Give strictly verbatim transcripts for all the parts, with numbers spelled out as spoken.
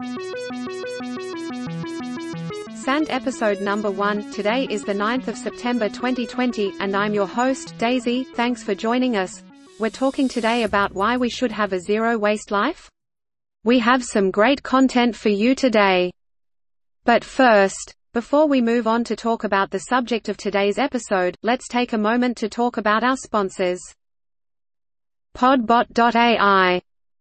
Sant episode number one. Today is the ninth of September twenty twenty, and I'm your host, Daisy. Thanks for joining us. We're talking today about why we should have a zero-waste life. We have some great content for you today. But first, before we move on to talk about the subject of today's episode, let's take a moment to talk about our sponsors. Podbot dot A I.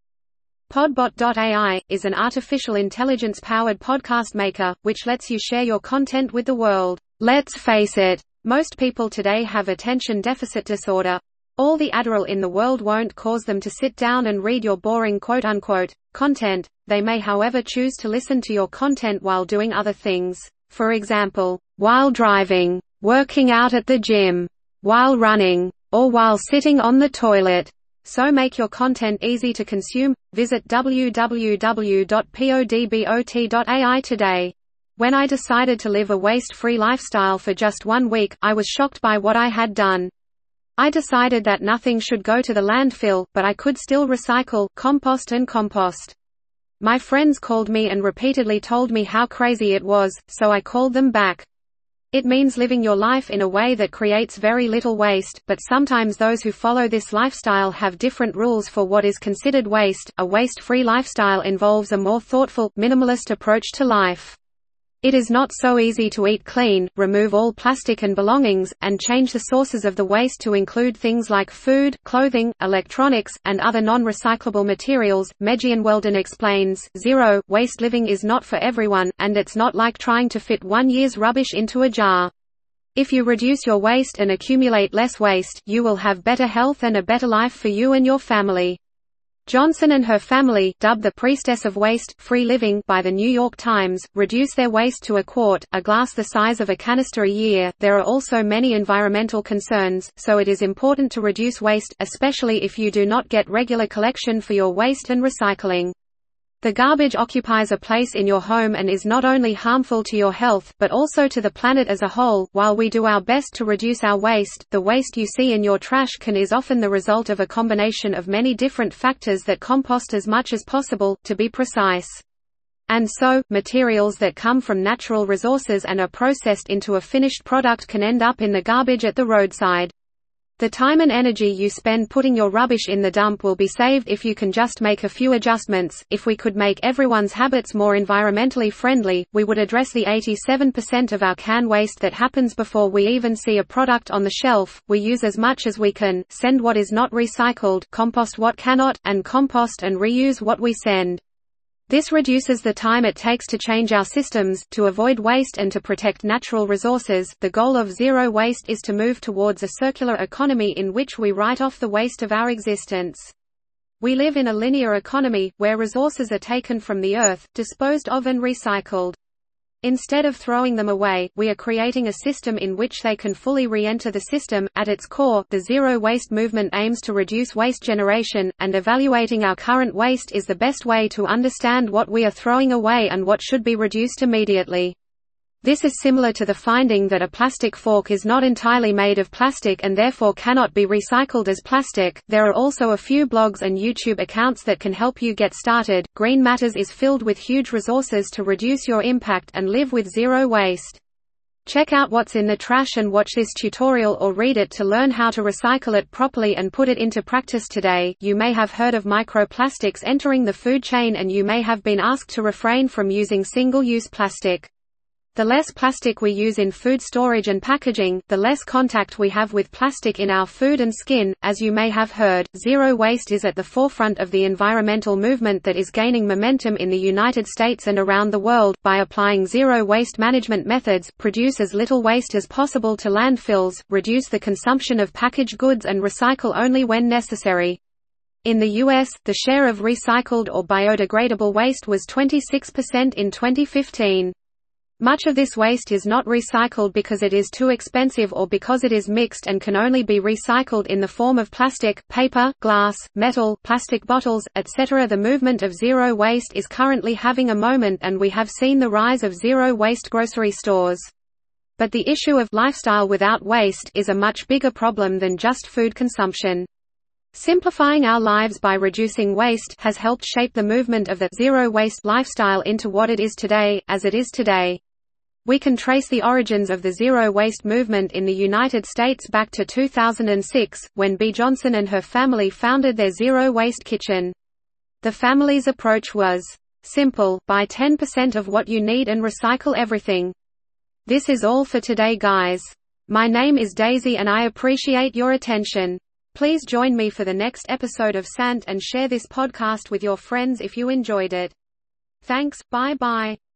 Podbot dot A I is an artificial intelligence-powered podcast maker, which lets you share your content with the world. Let's face it, most people today have attention deficit disorder. All the Adderall in the world won't cause them to sit down and read your boring quote-unquote content. They may however choose to listen to your content while doing other things. For example, while driving, working out at the gym, while running, or while sitting on the toilet. So make your content easy to consume. Visit w w w dot podbot dot A I today. When I decided to live a waste-free lifestyle for just one week, I was shocked by what I had done. I decided that nothing should go to the landfill, but I could still recycle, compost and compost. My friends called me and repeatedly told me how crazy it was, so I called them back. It means living your life in a way that creates very little waste, but sometimes those who follow this lifestyle have different rules for what is considered waste. A waste-free lifestyle involves a more thoughtful, minimalist approach to life. It is not so easy to eat clean, remove all plastic and belongings, and change the sources of the waste to include things like food, clothing, electronics, and other non-recyclable materials. Mejian Weldon explains, zero waste living is not for everyone, and it's not like trying to fit one year's rubbish into a jar. If you reduce your waste and accumulate less waste, you will have better health and a better life for you and your family. Johnson and her family, dubbed the Priestess of Waste-Free Living by the New York Times, reduce their waste to a quart, a glass the size of a canister a year. There are also many environmental concerns, so it is important to reduce waste, especially if you do not get regular collection for your waste and recycling. The garbage occupies a place in your home and is not only harmful to your health, but also to the planet as a whole. While we do our best to reduce our waste, the waste you see in your trash can is often the result of a combination of many different factors that compost as much as possible, to be precise. And so, materials that come from natural resources and are processed into a finished product can end up in the garbage at the roadside. The time and energy you spend putting your rubbish in the dump will be saved if you can just make a few adjustments. If we could make everyone's habits more environmentally friendly, we would address the eighty-seven percent of our can waste that happens before we even see a product on the shelf. We use as much as we can, send what is not recycled, compost what cannot, and compost and reuse what we send. This reduces the time it takes to change our systems, to avoid waste and to protect natural resources. The goal of zero waste is to move towards a circular economy in which we write off the waste of our existence. We live in a linear economy, where resources are taken from the earth, disposed of and recycled. Instead of throwing them away, we are creating a system in which they can fully re-enter the system. At its core, the zero waste movement aims to reduce waste generation, and evaluating our current waste is the best way to understand what we are throwing away and what should be reduced immediately. This is similar to the finding that a plastic fork is not entirely made of plastic and therefore cannot be recycled as plastic. There are also a few blogs and YouTube accounts that can help you get started. Green Matters is filled with huge resources to reduce your impact and live with zero waste. Check out what's in the trash and watch this tutorial or read it to learn how to recycle it properly and put it into practice today. You may have heard of microplastics entering the food chain, and you may have been asked to refrain from using single-use plastic. The less plastic we use in food storage and packaging, the less contact we have with plastic in our food and skin. As you may have heard, zero waste is at the forefront of the environmental movement that is gaining momentum in the United States and around the world. By applying zero waste management methods, produce as little waste as possible to landfills, reduce the consumption of packaged goods and recycle only when necessary. In the U S, the share of recycled or biodegradable waste was twenty-six percent in twenty fifteen. Much of this waste is not recycled because it is too expensive or because it is mixed and can only be recycled in the form of plastic, paper, glass, metal, plastic bottles, et cetera. The movement of zero waste is currently having a moment, and we have seen the rise of zero-waste grocery stores. But the issue of lifestyle without waste is a much bigger problem than just food consumption. Simplifying our lives by reducing waste has helped shape the movement of the zero-waste lifestyle into what it is today, as it is today. We can trace the origins of the zero-waste movement in the United States back to two thousand six, when Bea Johnson and her family founded their zero-waste kitchen. The family's approach was simple: buy ten percent of what you need and recycle everything. This is all for today, guys. My name is Daisy and I appreciate your attention. Please join me for the next episode of Sant and share this podcast with your friends if you enjoyed it. Thanks, bye bye.